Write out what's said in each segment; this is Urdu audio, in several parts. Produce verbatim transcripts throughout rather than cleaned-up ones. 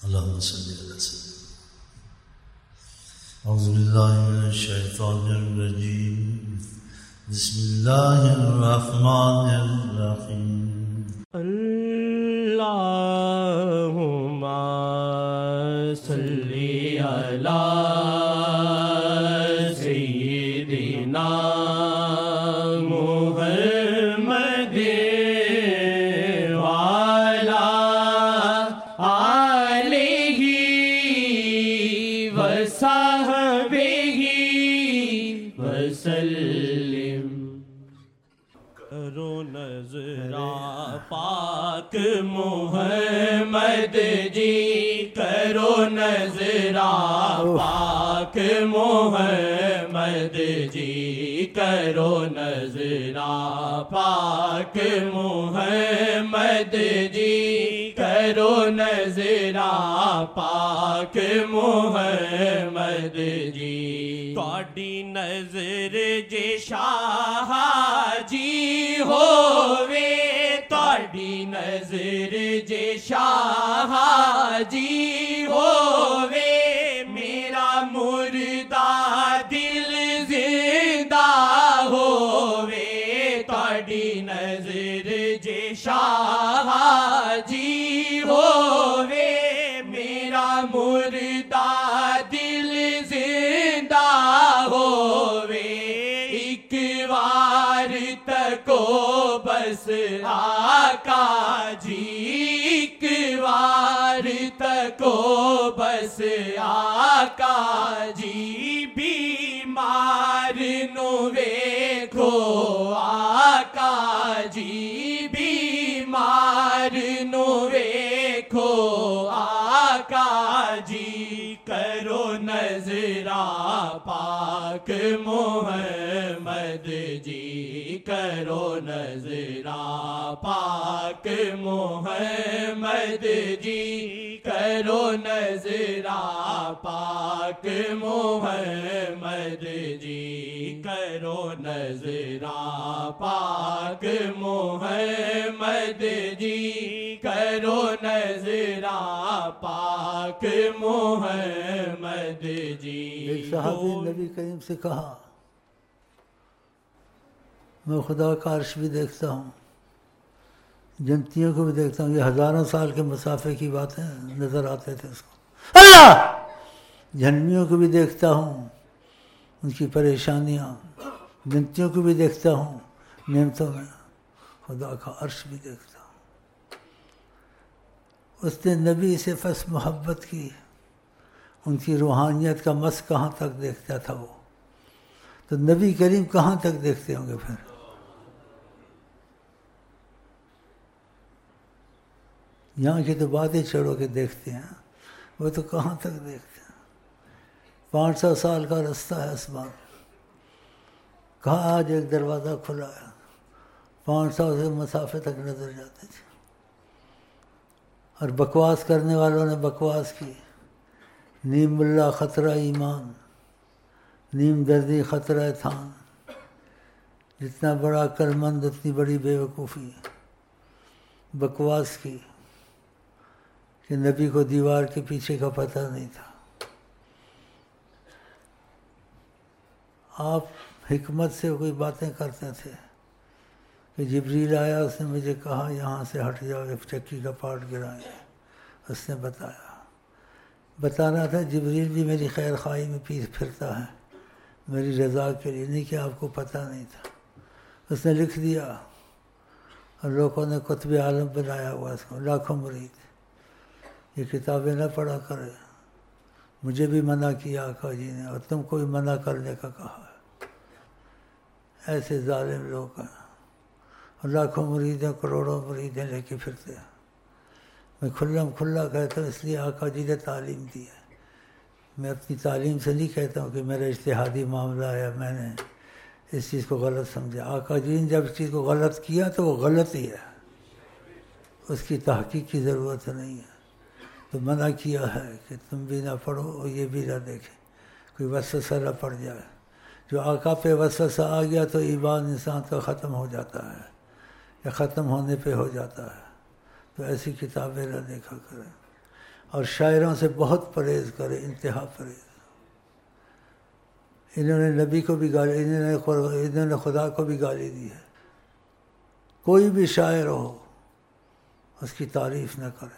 اللهم صل على سيدنا. أعوذ بالله من الشيطان الرجيم. بسم الله الرحمن الرحيم. اللهم صل على سيدنا محمد وعلى آله وصحبه وسلم. کرو نظرا پاک محمد جی، کرو نظرا پاک محمد جی، کرو نظرا پاک محمد جی، کرو نظرا پاک محمد جی. تواڈی نظر جے شاہ جی ہووے، تواڈی نظر جے شاہ جی ہووے، میرا مردہ دل زندہ ہووے. تواڈی نظر جے شاہ جی ہووے، میرا مردہ دل زندہ ہووے. ایک بار تکو بس آقا جی، ایک بار تکو بس آقا جی. بیمار نو ویکھو آقا جی، بیمار نو ویکھو آقا جی. کرو نظرا پاک محمد جی، کرو نظرا پاک محمد جی، کرو نظرا پاک محمد جی، کرو نظرا پاک محمد جی، کرو نظرا پاک محمد جی. ایک صحابی نبی کریم سے کہا، میں خدا کا عرش بھی دیکھتا ہوں، جنتیوں کو بھی دیکھتا ہوں. یہ ہزاروں سال کے مسافے کی باتیں نظر آتے تھے اس کو. اللہ جہنمیوں کو بھی دیکھتا ہوں، ان کی پریشانیاں، جنتیوں کو بھی دیکھتا ہوں نعمتوں میں، خدا کا عرش بھی دیکھتا ہوں. اس نے نبی سے بس محبت کی، ان کی روحانیت کا مس کہاں تک دیکھتا تھا وہ، تو نبی کریم کہاں تک دیکھتے ہوں گے پھر. یہاں کی تو باتیں چھوڑو کہ دیکھتے ہیں، وہ تو کہاں تک دیکھتے ہیں. پانچ سو سال کا رستہ ہے آسمان. کہا آج ایک دروازہ کھلا ہے، پانچ سو سے مسافے تک نظر جاتے تھے. اور بکواس کرنے والوں نے بکواس کی، نیم ملا خطرہ ایمان، نیم دردی خطرہ تھان. جتنا بڑا عقلمند اتنی بڑی بے وقوفی. بکواس کی کہ نبی کو دیوار کے پیچھے کا پتہ نہیں تھا. آپ حکمت سے کوئی باتیں کرتے تھے کہ جبریل آیا، اس نے مجھے کہا یہاں سے ہٹ جاؤ، ایک چکی کا پارٹ گرائیں. اس نے بتایا، بتانا تھا جبریل بھی میری خیر خواہی میں پیچھے پھرتا ہے، میری رضا کے لیے، نہیں کہ آپ کو پتہ نہیں تھا. اس نے لکھ دیا اور لوگوں نے قطب عالم بنایا ہوا اس کو، لاکھوں مرید. یہ کتابیں نہ پڑھا کرے. مجھے بھی منع کیا آقا جی نے، اور تم کو بھی منع کرنے کا کہا ہے. ایسے ظالم لوگ ہیں، اور لاکھوں مریدیں کروڑوں مریدیں لے کے پھرتے ہیں. میں کھلم کھلا کہتا ہوں، اس لیے آقا جی نے تعلیم دی ہے. میں اپنی تعلیم سے نہیں کہتا ہوں کہ میرا اجتہادی معاملہ ہے، میں نے اس چیز کو غلط سمجھا. آقا جی نے جب اس چیز کو غلط کیا تو وہ غلط ہی ہے، اس کی تحقیق کی ضرورت نہیں ہے. تو منع کیا ہے کہ تم بھی نہ پڑھو اور یہ بھی نہ دیکھیں، کوئی وسوسہ نہ پڑ جائے. جو آقا پہ وسوسہ آ گیا تو ایمان انسان کا ختم ہو جاتا ہے، یا ختم ہونے پہ ہو جاتا ہے. تو ایسی کتابیں نہ دیکھا کریں. اور شاعروں سے بہت پرہیز کرے، انتہا پرہیز۔ انہوں نے نبی کو بھی گالی، انہوں نے انہوں نے خدا کو بھی گالی دی ہے۔ کوئی بھی شاعر ہو اس کی تعریف نہ کرے۔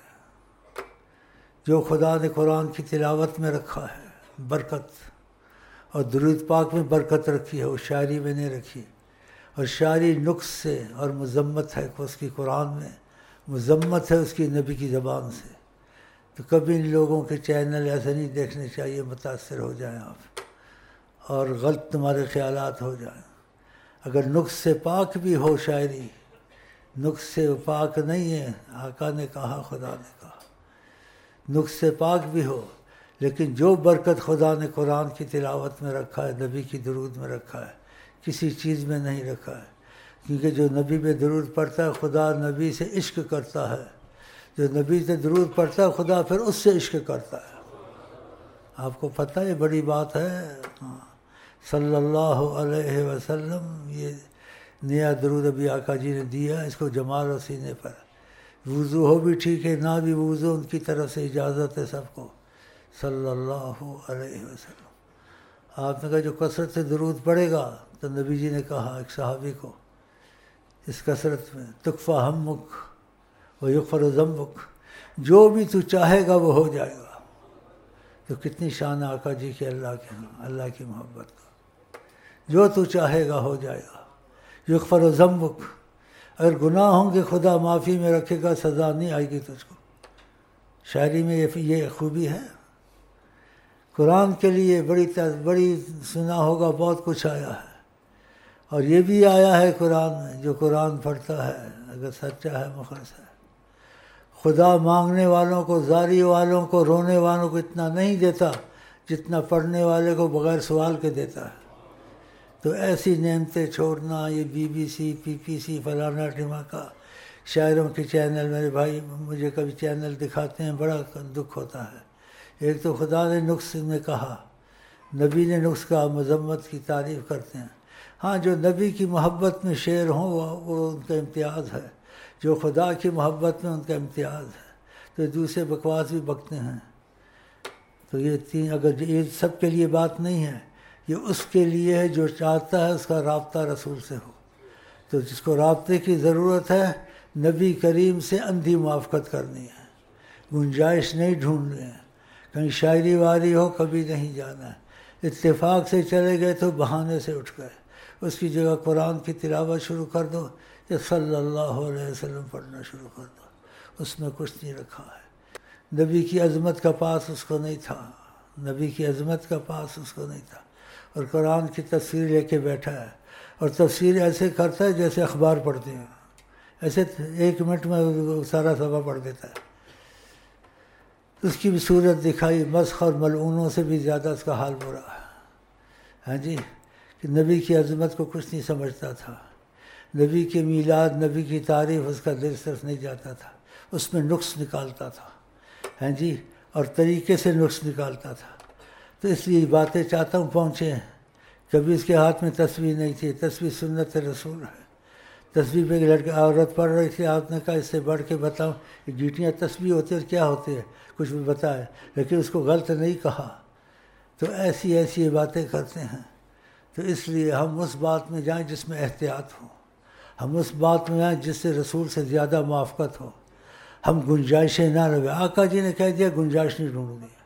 جو خدا نے قرآن کی تلاوت میں رکھا ہے برکت، اور درود پاک میں برکت رکھی ہے، وہ شاعری میں نہیں رکھی، اور شاعری نقص سے اور مذمت ہے اس کی قرآن میں، مذمت ہے اس کی نبی کی زبان سے۔ تو کبھی ان لوگوں کے چینل ایسے نہیں دیکھنے چاہیے، متاثر ہو جائیں آپ اور غلط تمہارے خیالات ہو جائیں۔ اگر نقص سے پاک بھی ہو شاعری، نقص سے پاک نہیں ہے، آقا نے کہا، خدا نے کہا، نقص سے پاک بھی ہو، لیکن جو برکت خدا نے قرآن کی تلاوت میں رکھا ہے، نبی کی درود میں رکھا ہے، کسی چیز میں نہیں رکھا ہے۔ کیونکہ جو نبی پہ درود پڑھتا ہے، خدا نبی سے عشق کرتا ہے۔ جو نبی سے درود پڑھتا ہے، خدا پھر اس سے عشق کرتا ہے۔ آپ کو پتہ ہے، بڑی بات ہے۔ صلی اللہ علیہ وسلم، یہ نیا درود ابھی آقا جی نے دیا، اس کو جمال و سینے پر۔ وضو ہو بھی ٹھیک ہے، نہ بھی وضو، ان کی طرف سے اجازت ہے سب کو، صلی اللہ علیہ وسلم۔ آپ نے کہا جو کثرت سے درود پڑھے گا، تو نبی جی نے کہا ایک صحابی کو، اس کثرت میں تکفی ہمک و یغفر ذنبک، جو بھی تو چاہے گا وہ ہو جائے گا۔ تو کتنی شان آقا جی کی اللہ کے ہاں، اللہ کی محبت کا۔ جو تو چاہے گا ہو جائے گا۔ یغفر ذنبک، اگر گناہ ہوں گے خدا معافی میں رکھے گا، سزا نہیں آئے گی تجھ کو۔ شاعری میں یہ خوبی ہے۔ قرآن کے لیے بڑی بڑی سنا ہوگا، بہت کچھ آیا ہے، اور یہ بھی آیا ہے قرآن میں، جو قرآن پڑھتا ہے اگر سچا ہے، مخلص ہے، خدا مانگنے والوں کو، زاری والوں کو، رونے والوں کو اتنا نہیں دیتا جتنا پڑھنے والے کو بغیر سوال کے دیتا ہے۔ تو ایسی نعمتیں چھوڑنا، یہ بی بی سی، پی پی سی، فلانا ٹھماکا، شاعروں کے چینل، میرے بھائی مجھے کبھی چینل دکھاتے ہیں، بڑا دکھ ہوتا ہے۔ ایک تو خدا نے نقص میں کہا، نبی نے نقص کہا، مذمت کی تعریف کرتے ہیں۔ ہاں، جو نبی کی محبت میں شعر ہوں وہ وہ ان کا امتیاز ہے، جو خدا کی محبت میں ان کا امتیاز ہے۔ تو دوسرے بکواس بھی بکتے ہیں۔ تو یہ تین، اگر یہ سب کے لیے بات نہیں ہے، یہ اس کے لیے ہے جو چاہتا ہے اس کا رابطہ رسول سے ہو۔ تو جس کو رابطے کی ضرورت ہے، نبی کریم سے اندھی موافقت کرنی ہے، گنجائش نہیں ڈھونڈنی ہے۔ کہیں شاعری واری ہو، کبھی نہیں جانا ہے۔ اتفاق سے چلے گئے تو بہانے سے اٹھ گئے، اس کی جگہ قرآن کی تلاوت شروع کر دو یا صلی اللہ علیہ وسلم پڑھنا شروع کر دو، اس میں کچھ نہیں رکھا ہے۔ نبی کی عظمت کا پاس اس کو نہیں تھا، نبی کی عظمت کا پاس اس کو نہیں تھا، اور قرآن کی تفسیر لے کے بیٹھا ہے، اور تفسیر ایسے کرتا ہے جیسے اخبار پڑھتے ہیں، ایسے ایک منٹ میں سارا صفحہ پڑھ دیتا ہے۔ اس کی بھی صورت دکھائی، مسخ اور ملعونوں سے بھی زیادہ اس کا حال برا ہے۔ ہاں جی، کہ نبی کی عظمت کو کچھ نہیں سمجھتا تھا، نبی کے میلاد، نبی کی تعریف اس کا دل صرف نہیں جاتا تھا، اس میں نقص نکالتا تھا، ہاں جی، اور طریقے سے نقص نکالتا تھا۔ تو اس لیے باتیں چاہتا ہوں پہنچے۔ کبھی اس کے ہاتھ میں تسبیح نہیں تھی، تسبیح سنت رسول ہے۔ تسبیح پہ ایک لڑکے عورت پڑھ رہی تھی، آپ نے کہا اس سے بڑھ کے بتاؤ کہ گیٹیاں تسبیح ہوتی ہے اور کیا ہوتی ہے، کچھ بھی بتائے، لیکن اس کو غلط نہیں کہا۔ تو ایسی ایسی باتیں کرتے ہیں۔ تو اس لیے ہم اس بات میں جائیں جس میں احتیاط ہو، ہم اس بات میں جائیں جس سے رسول سے زیادہ موافقت ہو، ہم گنجائشیں نہ رہے۔ آقا جی نے کہہ دیا گنجائش نہیں ڈھونڈنی ہے،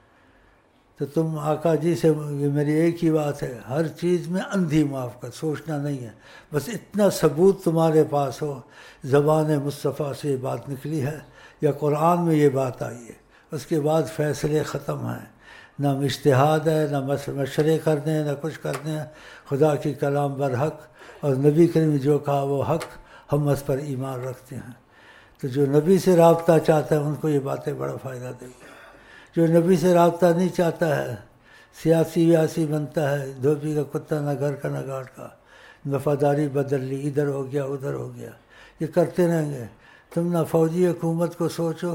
تو تم آقا جی سے، یہ میری ایک ہی بات ہے، ہر چیز میں اندھی موافقت، سوچنا نہیں ہے، بس اتنا ثبوت تمہارے پاس ہو، زبان مصطفیٰ سے یہ بات نکلی ہے یا قرآن میں یہ بات آئی ہے، اس کے بعد فیصلے ختم ہیں، نہ اجتہاد ہے، نہ مشورے کرنے ہیں، نہ کچھ کرنے ہیں۔ خدا کی کلام برحق، اور نبی کریم نے جو کہا وہ حق، ہم اس پر ایمان رکھتے ہیں۔ تو جو نبی سے رابطہ چاہتا ہے ان کو یہ باتیں بڑا فائدہ دیں گی۔ جو نبی سے رابطہ نہیں چاہتا ہے، سیاسی ویاسی بنتا ہے، دھوبی کا کتا، نہ گھر کا نہ گھاٹ کا، وفاداری بدل لی، ادھر ہو گیا ادھر ہو گیا، یہ کرتے رہیں گے۔ تم نہ فوجی حکومت کو سوچو،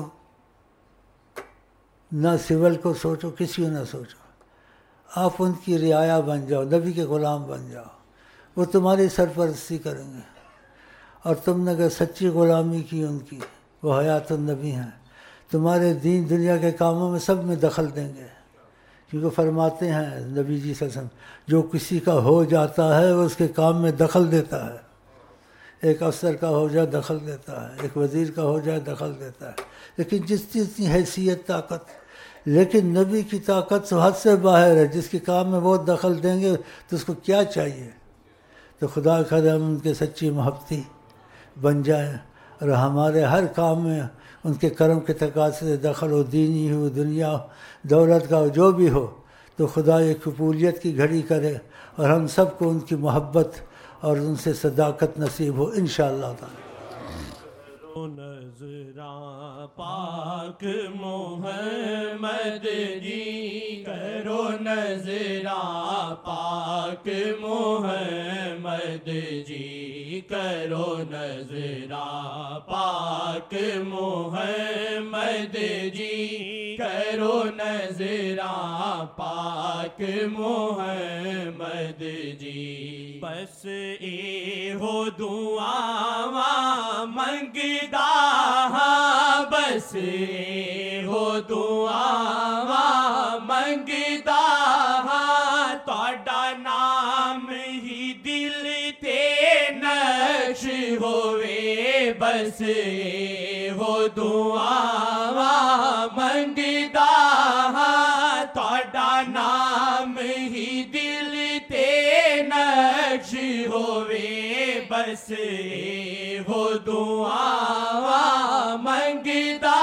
نہ سول کو سوچو، کسی کو نہ سوچو، آپ ان کی رعایا بن جاؤ، نبی کے غلام بن جاؤ، وہ تمہاری سرپرستی کریں گے۔ اور تم نے اگر سچی غلامی کی ان کی، وہ حیات النبی ہیں، تمہارے دین دنیا کے کاموں میں سب میں دخل دیں گے، کیونکہ فرماتے ہیں نبی جی صلی اللہ علیہ وسلم جو کسی کا ہو جاتا ہے وہ اس کے کام میں دخل دیتا ہے. ایک افسر کا ہو جائے دخل دیتا ہے، ایک وزیر کا ہو جائے دخل دیتا ہے، لیکن جس چیز کی حیثیت طاقت. لیکن نبی کی طاقت تو حد سے باہر ہے، جس کے کام میں وہ دخل دیں گے تو اس کو کیا چاہیے. تو خدا کرے ہم ان کے سچی محبتی بن جائیں اور ہمارے ہر کام میں ان کے کرم کے تقاضے سے دخل ہو، دینی ہو، دنیا ہو، دولت کا ہو، جو بھی ہو، تو خدا یہ قبولیت کی گھڑی کرے اور ہم سب کو ان کی محبت اور ان سے صداقت نصیب ہو انشاءاللہ تعالی. نظراں پاک محمد جی کرو، نظراں پاک محمد جی کرو، نظراں پاک محمد جی کرو، نظراں پاک محمد جی. بس اے ہو دعا منگدا، بس اے ہو دعا منگدا، تہاڈا نام ہی دل تے نقش ہوئے. بس اے ہو دعا منگدا، تہاڈا نام ہی دل تے نقش ہوئے. بس اے ہو دعا منگدا،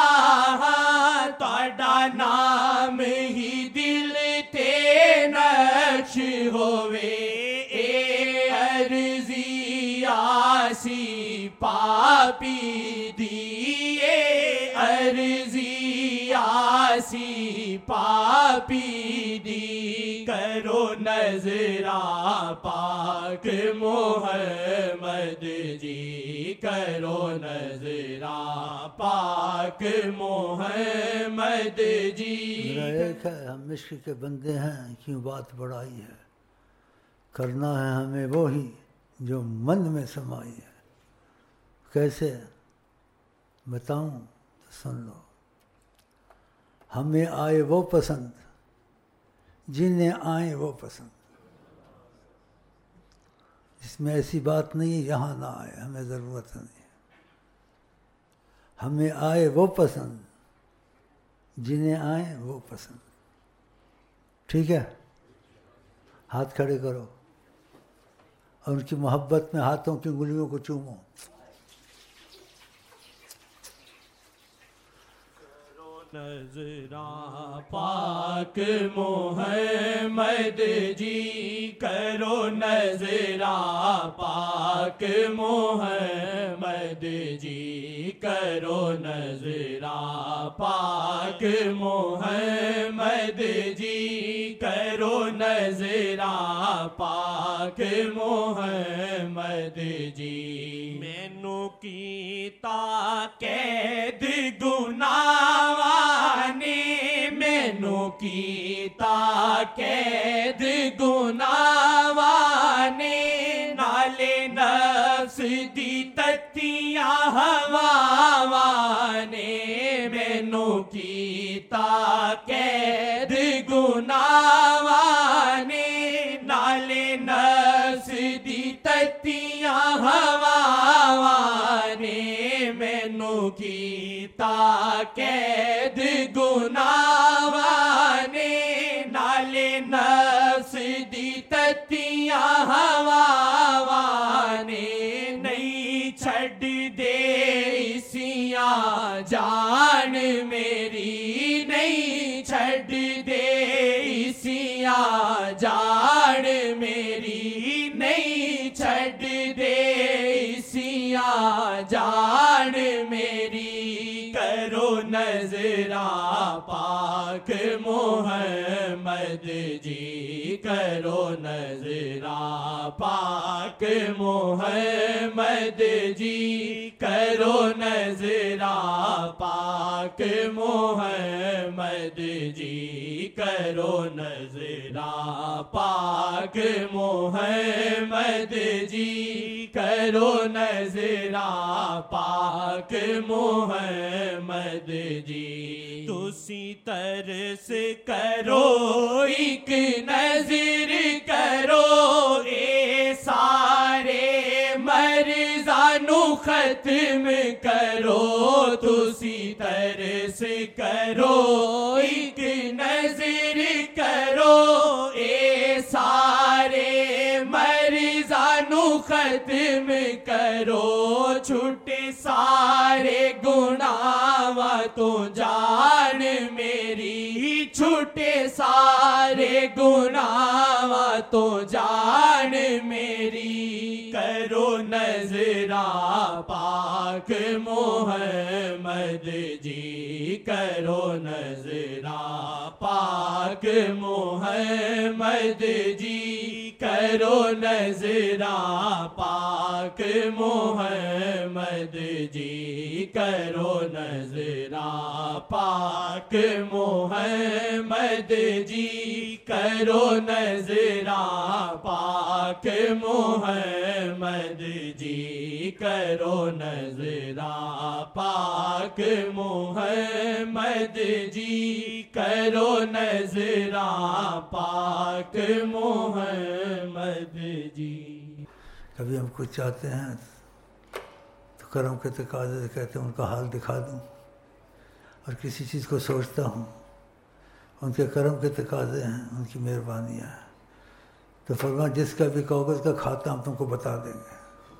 تہاڈا نام ہی دل تے نقش ہوئے. اے عرضی آسی پاپی دی، اے عرضی آسی پاپی دی، کرو نظراں پاک محمد جی، کرو نظراں پاک محمد جی. میرا ایک ہے، ہم عشق کے بندے ہیں، کیوں بات بڑائی ہے، کرنا ہے ہمیں وہی جو من میں سمائی ہے. کیسے بتاؤں تو سن لو. ہمیں آئے وہ پسند جنہیں آئے وہ پسند. اس میں ایسی بات نہیں ہے یہاں نہ آئے، ہمیں ضرورت نہیں ہے. ہمیں آئے وہ پسند جنہیں آئے وہ پسند. ٹھیک ہے، ہاتھ کھڑے کرو اور ان کی محبت میں ہاتھوں کی انگلیوں کو چومو. نظراں پاک محمد جی کرو، نظراں پاک محمد جی کرو، نظراں پاک محمد جی کرو، نظراں پاک محمد جی. مینوں کیتا قید گناہ نے، مینوں کیتا قید گناہ نے، نالے نفس دی تتیاں ہواواں نے، مینوں کیتا قید گناہ نے، نالے نفس دی تتیاں ہواواں نے، مینوں کیتا قید گناہ نے، نالے نفس دی تتیاں ہواواں نے. نہیں چھڈ دے اسیاں جان میری، نہیں چھڈ دے اسیاں جان میری، نہیں چھڈ دے اسیاں جان میری. کرو نظراں پاک محمد جی، کرو نظراں پاک محمد جی، کرو نظراں پاک محمد جی، کرو نظراں پاک محمد جی، کرو نظراں پاک محمد جی، تسی ترس کرو ایک نظر کرو اے سارے مرزانو ختم کرو، تسی ترس کرو ایک نظر کرو اے سارے مرزانو ختم کرو، چھٹے سارے گناہ تو جان میری، چھٹے سارے گناہ تو جان میری، کرو نظراں پاک محمد جی، کرو نظراں پاک محمد جی، کرو نظراں پاک محمد جی، کرو نظراں پاک محمد جی، کرو نظراں پاک محمد جی، کرو نظراں پاک محمد جی، کرو نظراں پاک محمد جی۔ کبھی ہم کچھ چاہتے ہیں تو کرم کے تقاضے سے کہتے ہیں ان کا حال دکھا دوں، اور کسی چیز کو سوچتا ہوں ان کے کرم کے تقاضے ہیں، ان کی مہربانیاں ہیں، تو فرمایا جس کا بھی کاغذ کا کھاتا ہم تم کو بتا دیں گے۔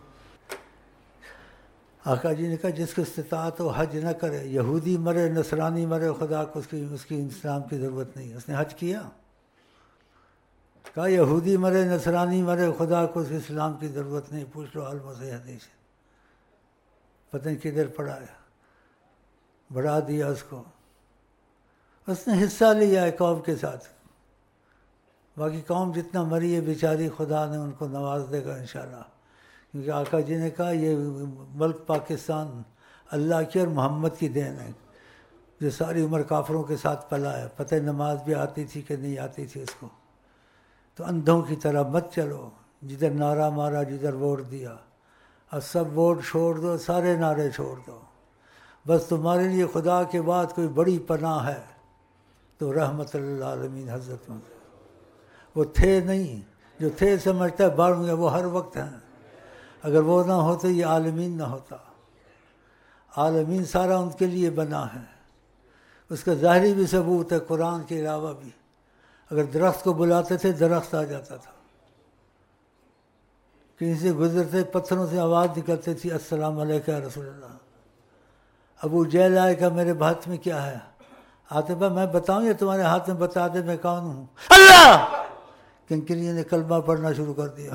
آقا جی نے کہا جس کو استطاعت ہو حج نہ کرے، یہودی مرے نصرانی مرے، خدا کو اس کی اس کی اسلام کی ضرورت نہیں، اس نے حج کیا؟ کہا یہودی مرے نصرانی مرے، خدا کو اس کی اسلام کی ضرورت نہیں، پوچھ لو عالموں سے حدیث، پتہ نہیں کدھر پڑا ہے، بڑھا دیا اس کو، اس نے حصہ لیا ہے قوم کے ساتھ، باقی قوم جتنا مری ہے بیچاری، خدا نے ان کو نواز دے گا انشاءاللہ، کیونکہ آقا جی نے کہا یہ ملک پاکستان اللہ کی اور محمد کی دین ہے، جو ساری عمر کافروں کے ساتھ پلا ہے، پتہ نماز بھی آتی تھی کہ نہیں آتی تھی اس کو، تو اندھوں کی طرح مت چلو، جدھر نعرہ مارا جدھر ووٹ دیا، اب سب ووٹ چھوڑ دو، سارے نعرے چھوڑ دو، بس تمہارے لیے خدا کے بعد کوئی بڑی پناہ ہے تو رحمت للعالمین حضرت محمد، وہ تھے نہیں، جو تھے سمجھتا ہے بڑھ گئے، وہ ہر وقت ہیں، اگر وہ نہ ہوتے یہ عالمین نہ ہوتا، عالمین سارا ان کے لیے بنا ہے، اس کا ظاہری بھی ثبوت ہے قرآن کے علاوہ بھی، اگر درخت کو بلاتے تھے درخت آ جاتا تھا، کہیں سے گزرتے پتھروں سے آواز نکلتی تھی السلام علیکم یا رسول اللہ، ابو جہل آئے کہ میرے ہاتھ میں کیا ہے، آتے بھائی میں بتاؤں یا تمہارے ہاتھ میں بتا دے میں کون ہوں، اللہ، کنکریوں نے کلمہ پڑھنا شروع کر دیا،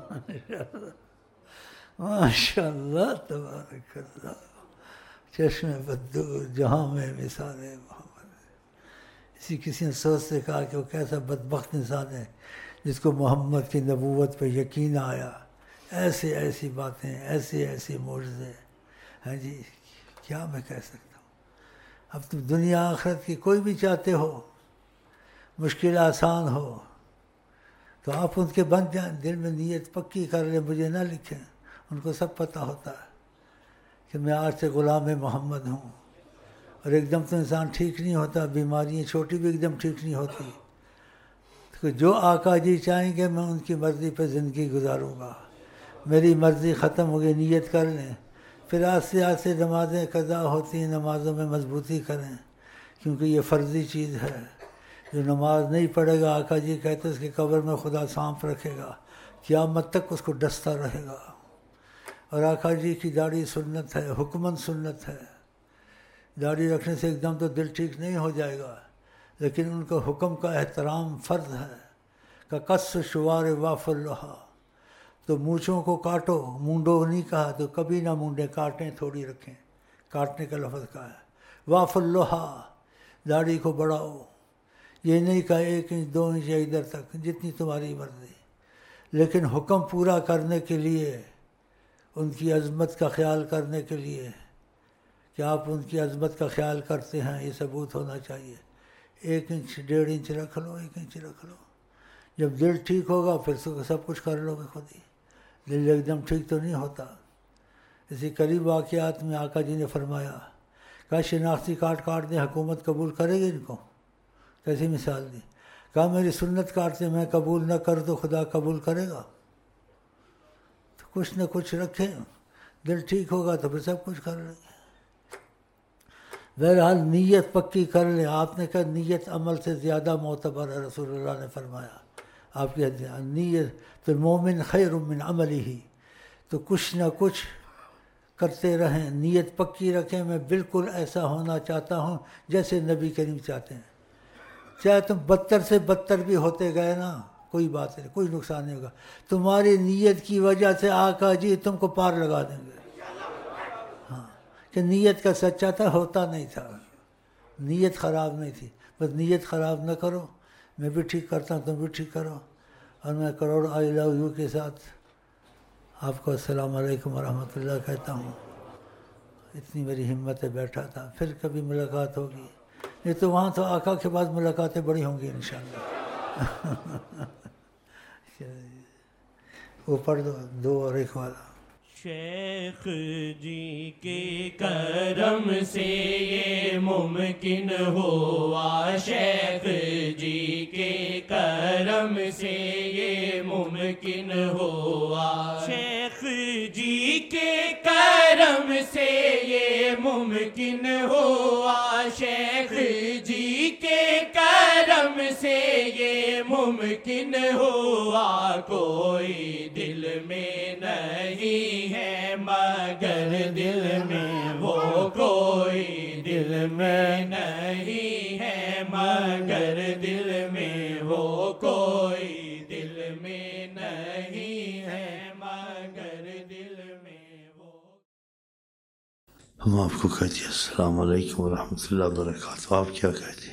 ماشاء اللہ تبارک اللہ، چشم بدو جہاں میں مثال محمد، اسی کسی نے سوچ سے کہا کہ وہ کیسا بدبخت انسان ہے جس کو محمد کی نبوت پہ یقین آیا، ایسے ایسی باتیں، ایسے ایسے معجزے، ہاں جی کیا میں کہہ سکتا ہوں۔ اب تم دنیا آخرت کی کوئی بھی چاہتے ہو، مشکل آسان ہو تو آپ ان کے بن جائیں، دل میں نیت پکی کر لیں، مجھے نہ لکھیں، ان کو سب پتہ ہوتا ہے کہ میں آج سے غلام محمد ہوں، اور ایک دم تو انسان ٹھیک نہیں ہوتا، بیماریاں چھوٹی بھی ایک دم ٹھیک نہیں ہوتی، تو جو آقا جی چاہیں گے میں ان کی مرضی پہ زندگی گزاروں گا، میری مرضی ختم ہو گئی، نیت کر لیں، پھر آہستہ آہستہ نمازیں قضا ہوتی ہیں، نمازوں میں مضبوطی کریں، کیونکہ یہ فرضی چیز ہے، جو نماز نہیں پڑھے گا آقا جی کہتے اس کی قبر میں خدا سانپ رکھے گا، قیامت تک اس کو ڈستا رہے گا، اور آقا جی کی داڑھی سنت ہے، حکمن سنت ہے، داڑھی رکھنے سے ایک دم تو دل ٹھیک نہیں ہو جائے گا، لیکن ان کا حکم کا احترام فرض ہے، کہ قص شوار واف اللہ، تو مونچھوں کو کاٹو، مونڈو نہیں کہا تو کبھی نہ مونڈے، کاٹیں تھوڑی رکھیں، کاٹنے کا لفظ کہا ہے، واف اللہ، داڑھی کو بڑھاؤ، یہ نہیں کہا ایک انچ دو انچ یا ادھر تک، جتنی تمہاری مرضی، لیکن حکم پورا کرنے کے لیے، ان کی عظمت کا خیال کرنے کے لیے کہ آپ ان کی عظمت کا خیال کرتے ہیں، یہ ثبوت ہونا چاہیے، ایک انچ ڈیڑھ انچ رکھ لو، ایک انچ رکھ لو، جب دل ٹھیک ہوگا پھر سب کچھ کر لو گے خود ہی، دل ایک دم ٹھیک تو نہیں ہوتا. اسی قریب واقعات میں آقا جی نے فرمایا کہا شناختی کارڈ کاٹ دیں حکومت قبول کرے گی ان کو. کیسی مثال دی. کہا میری سنت کاٹتے میں قبول نہ کر تو خدا قبول کرے گا. تو کچھ نہ کچھ رکھیں, دل ٹھیک ہوگا تو پھر سب کچھ کر لیں گے. بہرحال نیت پکی کر لیں. آپ نے کہا نیت عمل سے زیادہ معتبر ہے, رسول اللہ نے فرمایا. آپ کی نیت تو مومن خیر من عملی ہی. تو کچھ نہ کچھ کرتے رہیں, نیت پکی رکھیں میں بالکل ایسا ہونا چاہتا ہوں جیسے نبی کریم چاہتے ہیں. چاہے تم بدتر سے بدتر بھی ہوتے گئے نا, کوئی بات نہیں, کوئی نقصان نہیں ہوگا. تمہاری نیت کی وجہ سے آقا جی تم کو پار لگا دیں گے. ہاں کہ نیت کا سچا تھا, ہوتا نہیں تھا, نیت خراب نہیں تھی. بس نیت خراب نہ کرو, میں بھی ٹھیک کرتا ہوں تم بھی ٹھیک کرو. اور میں کروڑ آئی لو یو کے ساتھ آپ کو السلام علیکم ورحمۃ اللہ کہتا ہوں. اتنی میری ہمت ہے, بیٹھا تھا. پھر کبھی ملاقات ہوگی, نہیں تو وہاں تو آقا کے بعد ملاقاتیں بڑی ہوں گی انشاءاللہ. وہ پڑھ دو دو اور ایک والا. شیخ جی کے کرم سے یہ ممکن ہوا, شیخ جی کے کرم سے یہ ممکن ہوا, شیخ جی کے کرم سے یہ ممکن ہوا, شیخ جی کے کرم سے یہ ممکن ہوا. کوئی دل میں نہیں ہے مگر دل میں وہ, کوئی دل میں نہیں ہے مگر دل میں وہ, کوئی دل میں نہیں ہے مگر دل میں وہ. ہم آپ کو کہتے ہیں السلام علیکم ورحمۃ اللہ وبرکاتہ. آپ کیا کہتے ہیں؟